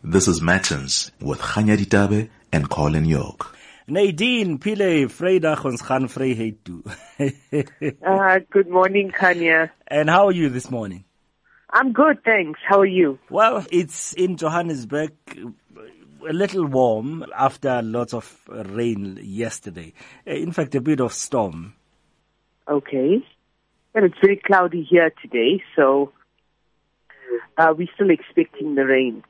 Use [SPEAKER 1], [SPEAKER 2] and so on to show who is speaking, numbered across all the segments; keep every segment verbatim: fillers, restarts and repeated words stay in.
[SPEAKER 1] This is Matins with Khanya Ditabe and Colin York.
[SPEAKER 2] Nadine Pile Vrydag ons gaan vryheid toe.
[SPEAKER 3] uh, good morning, Khanya.
[SPEAKER 2] And how are you this morning?
[SPEAKER 3] I'm good, thanks. How are you?
[SPEAKER 2] Well, it's in Johannesburg, a little warm after lots of rain yesterday. In fact, a bit of storm.
[SPEAKER 3] Okay. And it's very cloudy here today, so uh, we're still expecting the rain.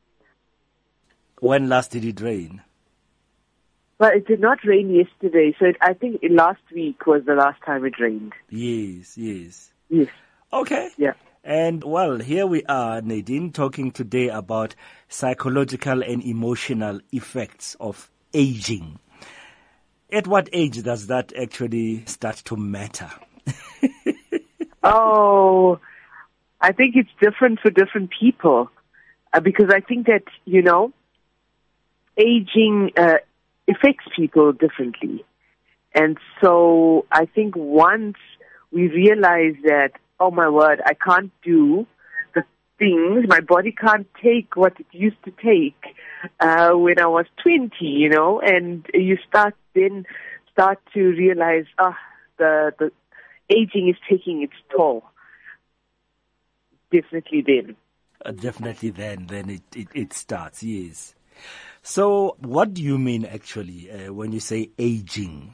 [SPEAKER 2] When last did it rain?
[SPEAKER 3] Well, it did not rain yesterday, so it, I think last week was the last time it rained.
[SPEAKER 2] Yes, yes.
[SPEAKER 3] Yes.
[SPEAKER 2] Okay.
[SPEAKER 3] Yeah.
[SPEAKER 2] And, well, here we are, Nadine, talking today about psychological and emotional effects of aging. At what age does that actually start to matter?
[SPEAKER 3] Oh, I think it's different for different people. Uh, because I think that, you know, aging uh, affects people differently. And so I think once we realize that, oh my word, I can't do the things, my body can't take what it used to take uh, when I was twenty, you know, and you start then start to realize, ah, the, the aging is taking its toll. Definitely then.
[SPEAKER 2] Uh, definitely then, then it, it, it starts, yes. So what do you mean actually uh, when you say aging?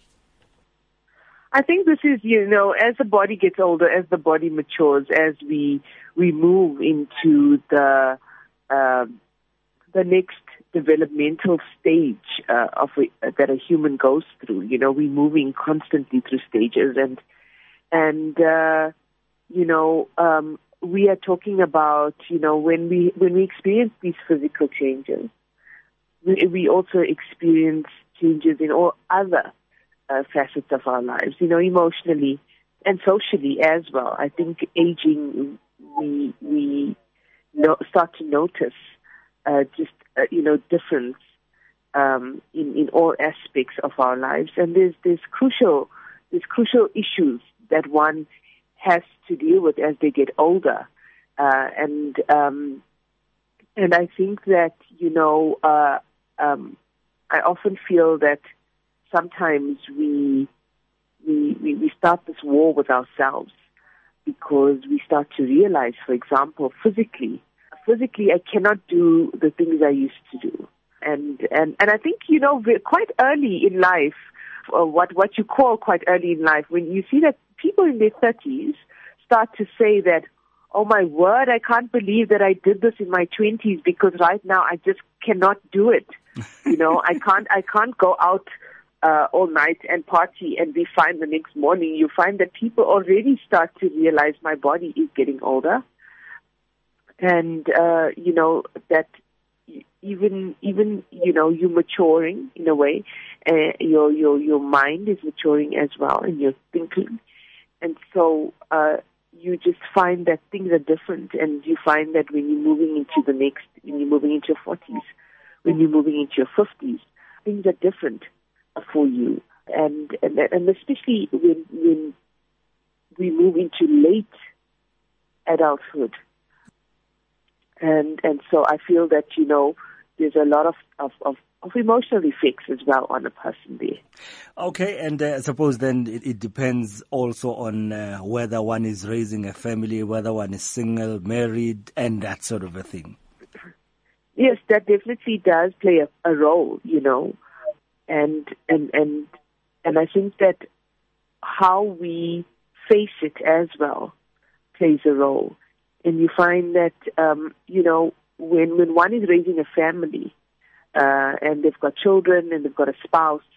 [SPEAKER 3] I think this is, you know, as the body gets older, as the body matures, as we we move into the uh, the next developmental stage uh, of a, that a human goes through. You know, we're moving constantly through stages, and and uh, you know, um, we are talking about, you know, when we when we experience these physical changes, we, we also experience changes in all other Uh, facets of our lives, you know, emotionally and socially as well. I think aging, we we no, start to notice uh, just uh, you know difference um, in in all aspects of our lives, and there's there's crucial there's crucial issues that one has to deal with as they get older, uh, and um, and I think that you know uh, um, I often feel that sometimes we, we we we start this war with ourselves because we start to realize, for example, physically, physically I cannot do the things I used to do, and and and I think you know quite early in life, uh, what what you call quite early in life, when you see that people in their thirties start to say that, oh my word, I can't believe that I did this in my twenties because right now I just cannot do it. You know, I can't I can't go out Uh, all night and party and be fine the next morning. You find that people already start to realize my body is getting older, and uh, you know that even even you know you're maturing in a way. Uh, your your your mind is maturing as well, and your thinking, and so uh, you just find that things are different, and you find that when you're moving into the next, when you're moving into your forties, when you're moving into your fifties, things are different for you, and and and especially when when we move into late adulthood, and and so I feel that you know there's a lot of of, of, of emotional effects as well on a person there.
[SPEAKER 2] Okay, and uh, I suppose then it, it depends also on uh, whether one is raising a family, whether one is single, married, and that sort of a thing.
[SPEAKER 3] Yes, that definitely does play a, a role, you know. And and and and I think that how we face it as well plays a role. And you find that um, you know when when one is raising a family uh, and they've got children and they've got a spouse,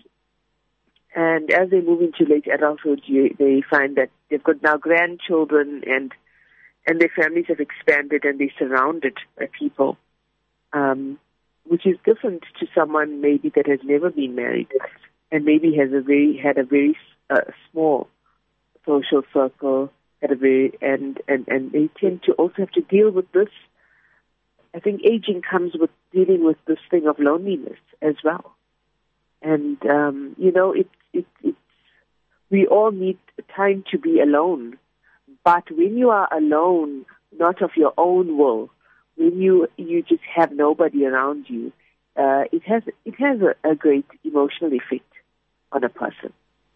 [SPEAKER 3] and as they move into late adulthood, you, they find that they've got now grandchildren and and their families have expanded and they're surrounded by people. Um, which is different to someone maybe that has never been married and maybe has a very had a very uh, small social circle, had a very and, and and they tend to also have to deal with this. I think aging comes with dealing with this thing of loneliness as well, and um, you know it it it's we all need time to be alone, but when you are alone, not of your own will, when you you just have nobody around you, uh, it has it has a, a great emotional effect on a person.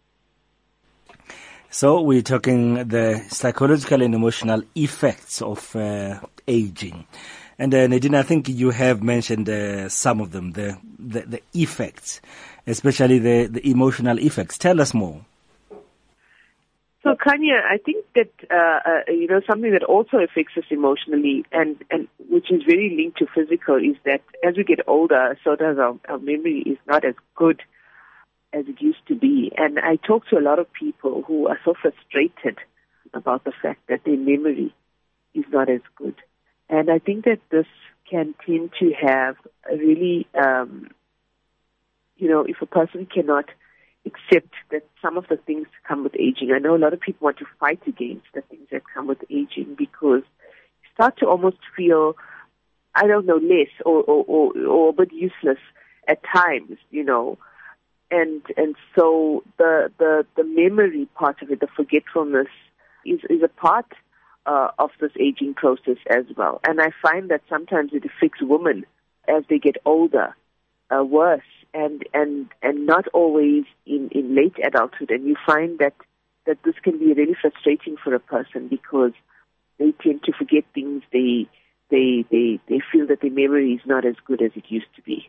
[SPEAKER 2] So we're talking the psychological and emotional effects of uh, aging. And uh, Nadine, I think you have mentioned uh, some of them, the, the, the effects, especially the, the emotional effects. Tell us more.
[SPEAKER 3] So, Kanya, I think that, uh, uh, you know, something that also affects us emotionally and, and which is very linked to physical is that as we get older, so does our, our memory is not as good as it used to be. And I talk to a lot of people who are so frustrated about the fact that their memory is not as good. And I think that this can tend to have a really, um, you know, if a person cannot accept that some of the things come with aging. I know a lot of people want to fight against the things that come with aging because you start to almost feel, I don't know, less or, or, or, or a bit useless at times, you know. And and so the, the, the memory part of it, the forgetfulness, is, is a part Uh, of this aging process as well. And I find that sometimes it affects women as they get older uh, worse and, and, and not always in, in late adulthood. And you find that, that this can be really frustrating for a person because they tend to forget things. They, they, they, they feel that their memory is not as good as it used to be.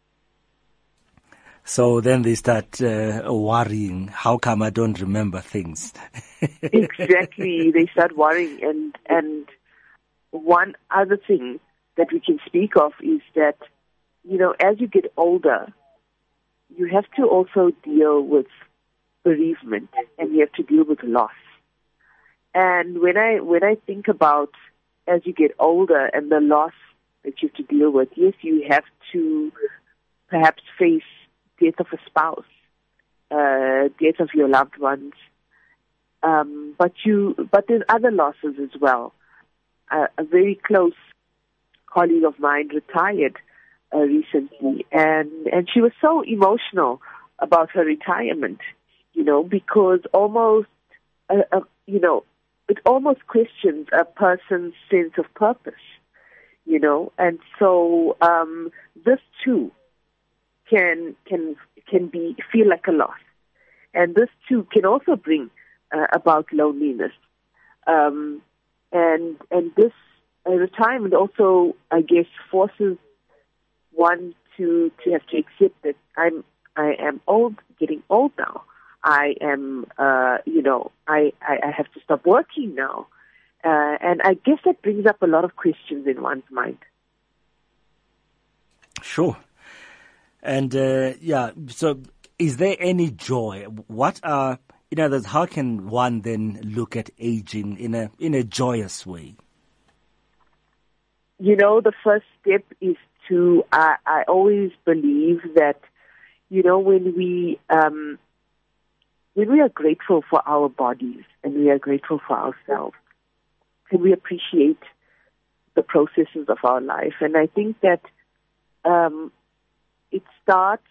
[SPEAKER 2] So then they start uh, worrying, how come I don't remember things?
[SPEAKER 3] Exactly. They start worrying. And, and one other thing that we can speak of is that, you know, as you get older, you have to also deal with bereavement and you have to deal with loss. And when I, when I think about as you get older and the loss that you have to deal with, yes, you have to perhaps face death of a spouse, uh, death of your loved ones, um, but you, but there's other losses as well. Uh, a very close colleague of mine retired uh, recently, and and she was so emotional about her retirement, you know, because almost, uh, uh, you know, it almost questions a person's sense of purpose, you know, and so um, this too can can can be feel like a loss, and this too can also bring uh, about loneliness, um, and and this uh, retirement also, I guess, forces one to to have to accept that I'm I am old, getting old now. I am, uh, you know, I, I I have to stop working now, uh, and I guess that brings up a lot of questions in one's mind.
[SPEAKER 2] Sure. And, uh, yeah, so is there any joy? What are, in other words, how can one then look at aging in a in a joyous way?
[SPEAKER 3] You know, the first step is to, I, I always believe that, you know, when we, um, when we are grateful for our bodies and we are grateful for ourselves, and we appreciate the processes of our life. And I think that, um, it starts,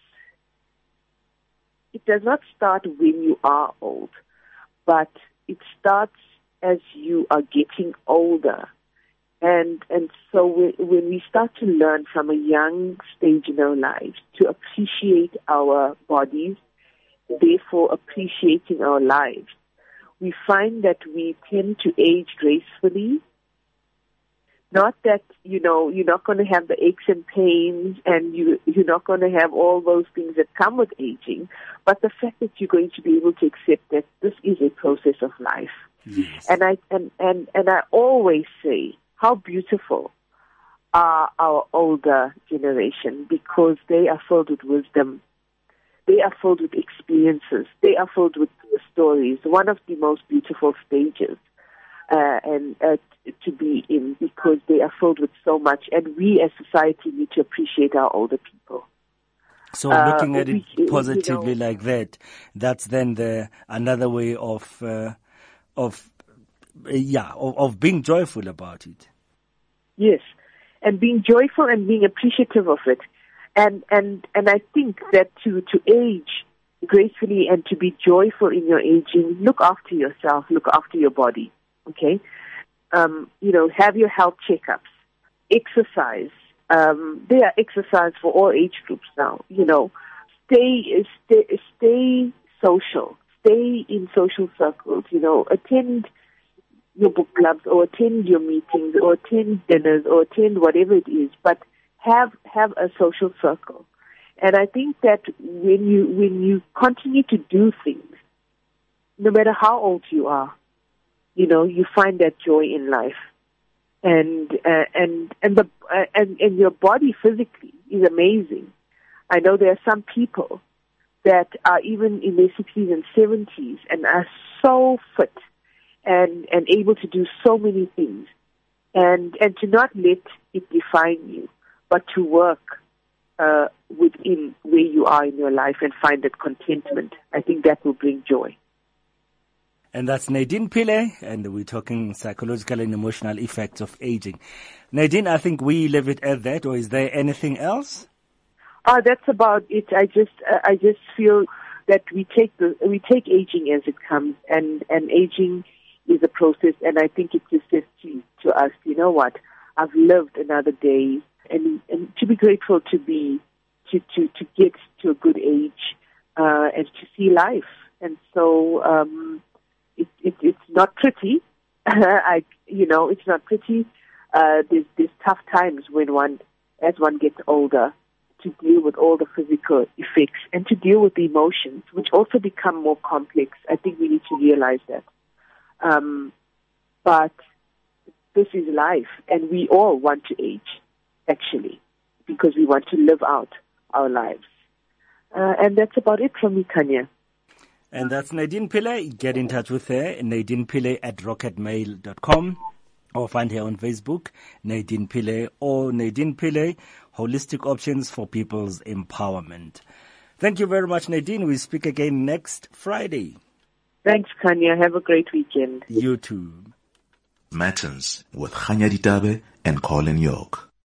[SPEAKER 3] it does not start when you are old, but it starts as you are getting older. And and so when, when we start to learn from a young stage in our lives to appreciate our bodies, therefore appreciating our lives, we find that we tend to age gracefully. Not that, you know, you're not going to have the aches and pains and you, you're not going to have all those things that come with aging, but the fact that you're going to be able to accept that this is a process of life.
[SPEAKER 2] Yes.
[SPEAKER 3] And I and, and, and I always say how beautiful are our older generation because they are filled with wisdom. They are filled with experiences. They are filled with stories. One of the most beautiful stages uh, and uh, to be in because they are filled with so much, and we as society need to appreciate our older people.
[SPEAKER 2] So looking
[SPEAKER 3] uh,
[SPEAKER 2] at it
[SPEAKER 3] we,
[SPEAKER 2] positively
[SPEAKER 3] you know,
[SPEAKER 2] like that, that's then the another way of uh, of uh, yeah of, of being joyful about it.
[SPEAKER 3] Yes, and being joyful and being appreciative of it, and and and I think that to to age gracefully and to be joyful in your aging, look after yourself, look after your body. Okay. Um, you know, have your health checkups. exercise. Um, there are exercise for all age groups now. You know, stay, stay, stay social. Stay in social circles. You know, attend your book clubs, or attend your meetings, or attend dinners, or attend whatever it is. But have have a social circle. And I think that when you when you continue to do things, no matter how old you are, you know, you find that joy in life. And uh, and and the uh, and and your body physically is amazing. I know there are some people that are even in their sixties and seventies and are so fit and and able to do so many things, and and to not let it define you, but to work uh, within where you are in your life and find that contentment. I think that will bring joy.
[SPEAKER 2] And that's Nadine Pillay, and we're talking psychological and emotional effects of aging. Nadine, I think we leave it at that, or is there anything else?
[SPEAKER 3] Oh, that's about it. I just, uh, I just feel that we take the, we take aging as it comes, and, and aging is a process, and I think it just says to, to us, you know what, I've lived another day, and, and to be grateful to be, to, to, to get to a good age, uh, and to see life. And so, um, It, it, it's not pretty. I, you know, it's not pretty. Uh, there's, there's tough times when one, as one gets older, to deal with all the physical effects and to deal with the emotions, which also become more complex. I think we need to realize that. Um, but this is life, and we all want to age, actually, because we want to live out our lives. Uh, and that's about it from me, Kanya.
[SPEAKER 2] And that's Nadine Pillay. Get in touch with her, Nadine Pillay at rocket mail dot com, or find her on Facebook, Nadine Pillay, or Nadine Pillay, Holistic Options for People's Empowerment. Thank you very much, Nadine. We speak again next Friday.
[SPEAKER 3] Thanks, Kanya. Have a great weekend.
[SPEAKER 2] You too.
[SPEAKER 1] Matins with Khanya Ditabe and Colin York.